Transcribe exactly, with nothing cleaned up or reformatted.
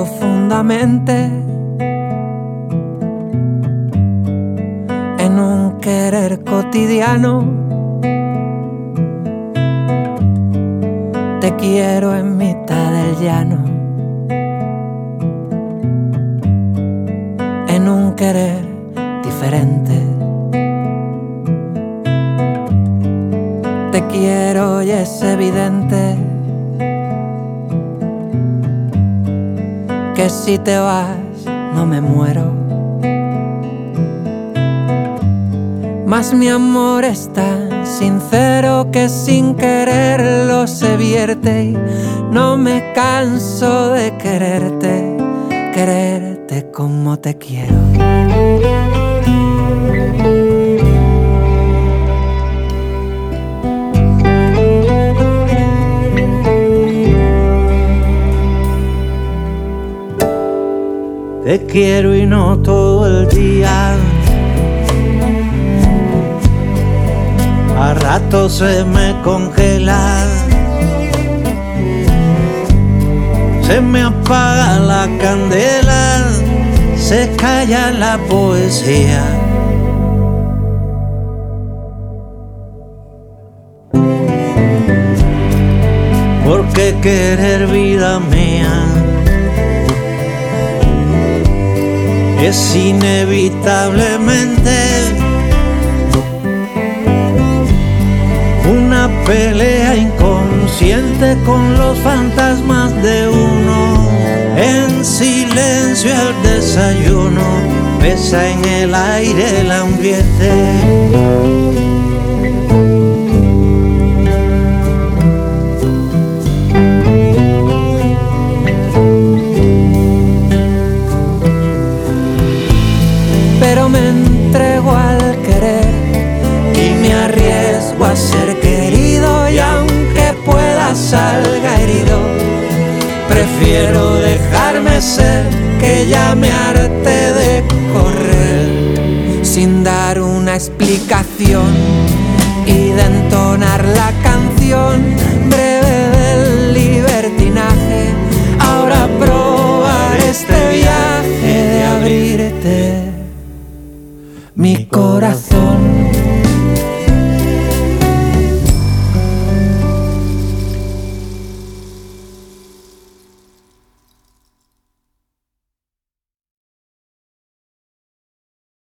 profundamente en un querer cotidiano. Te quiero en mitad del llano, en un querer diferente. Te quiero y es evidente que si te vas no me muero. Mas mi amor es tan sincero que sin quererlo se vierte y no me canso de quererte, quererte como te quiero. Te quiero y no todo el día, a ratos se me congela, se me apaga la candela, se calla la poesía. Porque querer, vida mía, es inevitablemente una pelea inconsciente con los fantasmas de uno. En silencio el desayuno pesa en el aire el ambiente. Pero me entrego al querer y me arriesgo a ser querido, y aunque pueda salga herido, prefiero dejarme ser, que ya me harté de correr sin dar una explicación y de entonar la canción breve del libertinaje. Ahora probar este viaje de abrirte mi corazón.